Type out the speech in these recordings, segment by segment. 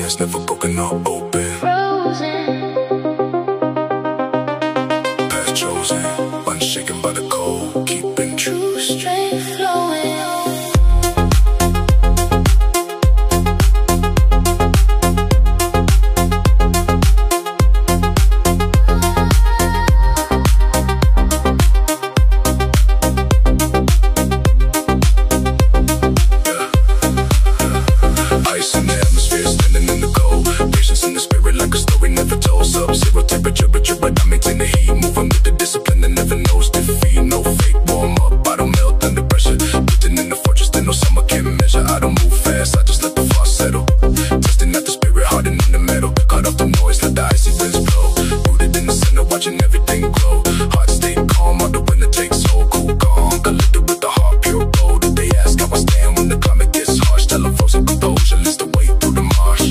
stance, never broken or open. Frozen, Path chosen, unshaken by the cold, keeping true strength flowing. Zero temperature, but I maintain the heat. Moving with the discipline that never knows defeat. No fake warm up, I don't melt under pressure. Written in the fortress that no summer can measure. I don't move fast, I just let the frost settle. Testing out the spirit, hardened in the metal. Cut off the noise, let the icy winds blow. Rooted in the center, watching everything grow. Heart stay calm, while the winter takes hold. Cool calm, collected with the heart, pure gold. If they ask how I stand when the climate gets harsh, tell them frozen composure leads the way through the marsh.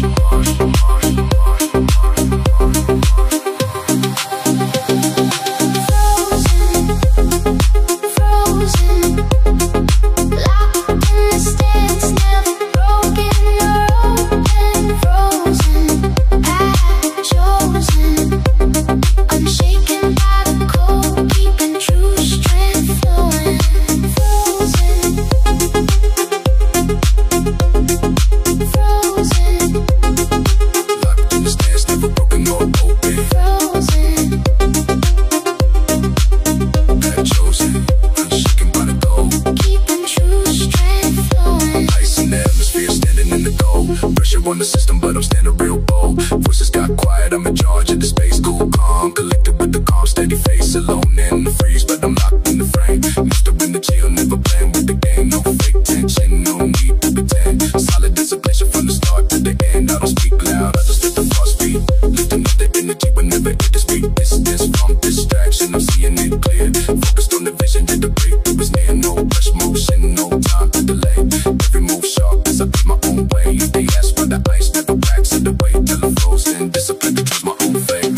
On the system, but I'm standing real bold. Voices got quiet, I'm in charge of the space. Cool, calm, collected with the calm, steady face. Alone in the freeze, but I'm locked in the frame. Used to win the chill, never playing with the game. No fake tension, no need to pretend. Solid as a glacier from the start to the end. I don't speak loud, I just let the frost speak. Lifting up the energy whenever it is speak. Distance from distraction, I'm seeing it clear. Focused on the vision, that the breakthrough is near. No rush motion, no time to delay. Every move sharp as I put my own way. If they ask why the ice never cracks in the way, till I'm frozen. Discipline to choose my own fate.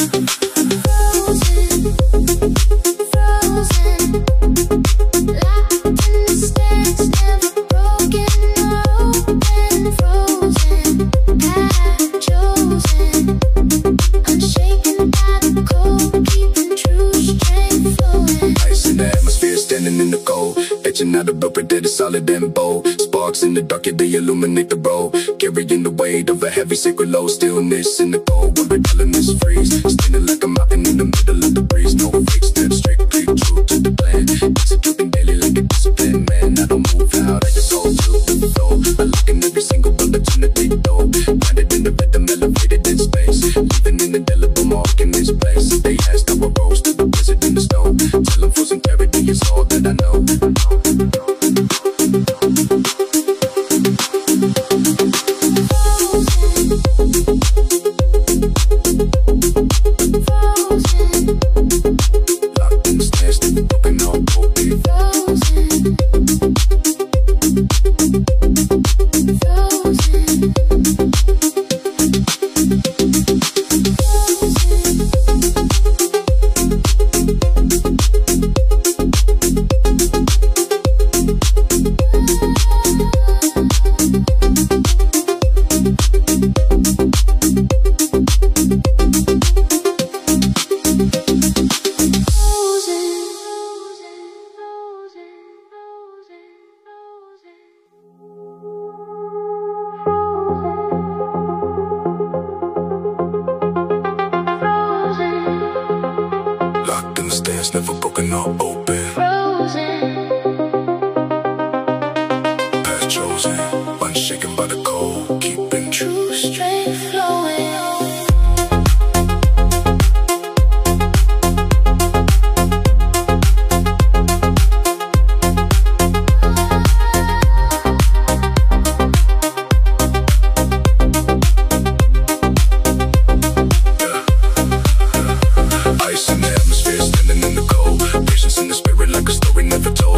Frozen, frozen, locked in the stance, never broken or open. Frozen, path chosen, unshaken by the cold, keeping true strength flowing. Ice in the atmosphere, standing in the cold. Etching out a blueprint that is solid and bold. Sparks in the dark, yeah, they illuminate the road. Carrying the weight of a heavy sacred load. Stillness in the cold, where the elements freeze. Standing like a mountain in the middle of the breeze. No fake steps, strictly true to the plan. Executing daily like a discipline, man. I don't move out, I just hold to the flow. Unlocking every single opportunity, though. Grounded in the rhythm, elevated in space. Leaving an indelible mark in this place. They ask how I rose to the blizzard in the snow. Till I'm frozen, clarity is all that I know. Locked in the stance, never broken or open. Frozen, Locked in the stance, never broken or open. frozen, Path chosen, unshaken by the cold, keeping true strength flowing. Ice in the atmosphere, standing in the cold. Patience in the spirit, like a story never told.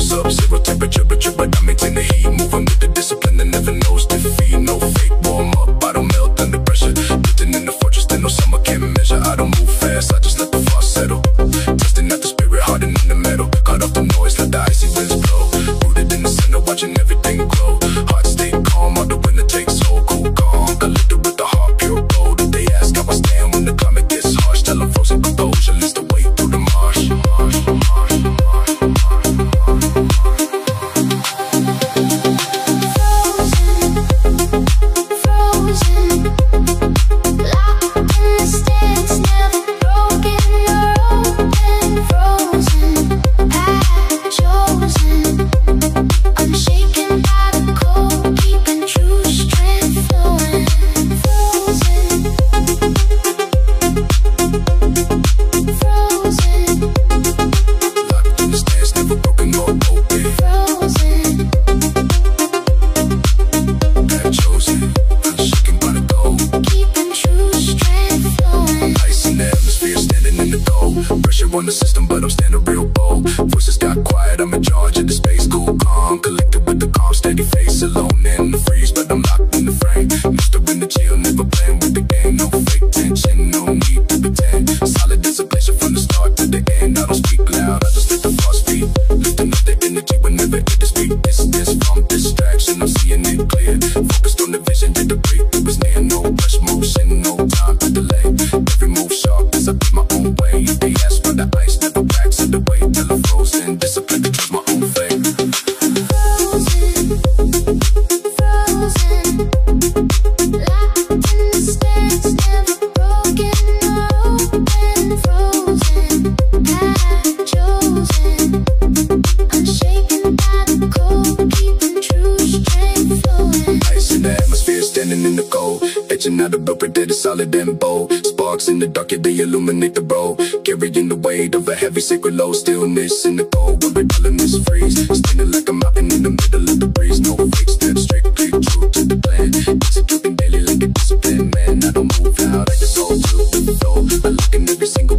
but I'm standing real bold. Voices got quiet, I'm in charge of the space. Cool, calm, collected with the calm, steady face. Alone in the freeze, but I'm locked in the frame. Used to win the chill, never playing with the game. No fake tension, no need to pretend. Solid as a glacier from the start to the end. I don't speak loud, I just let the thoughts speak. Lifting up the energy whenever it is speak. Distance from distraction, I'm seeing it clear. Focused on the vision, that the breakthrough is near. No rush motion, no time to delay. Every move sharp as I put my own way. If they ask for the ice, never cracks in the way. Till I'm frozen, discipline to choose my own fate. Frozen, frozen, locked in the stance, never broken or open. Frozen, I've chosen, unshaken by the cold, keeping true strength flowing. Ice in the atmosphere, standing in the cold. Etching out a blueprint that is solid and bold. Sparks in the dark, yeah, they illuminate the road. Carrying the weight of a heavy sacred load. Stillness in the cold, where rebellion freeze. Standing like a mountain in the middle of the breeze. No fake steps, strictly true to the plan. Executing daily like a discipline, man. I don't move out, I just hold to the flow. I look in every single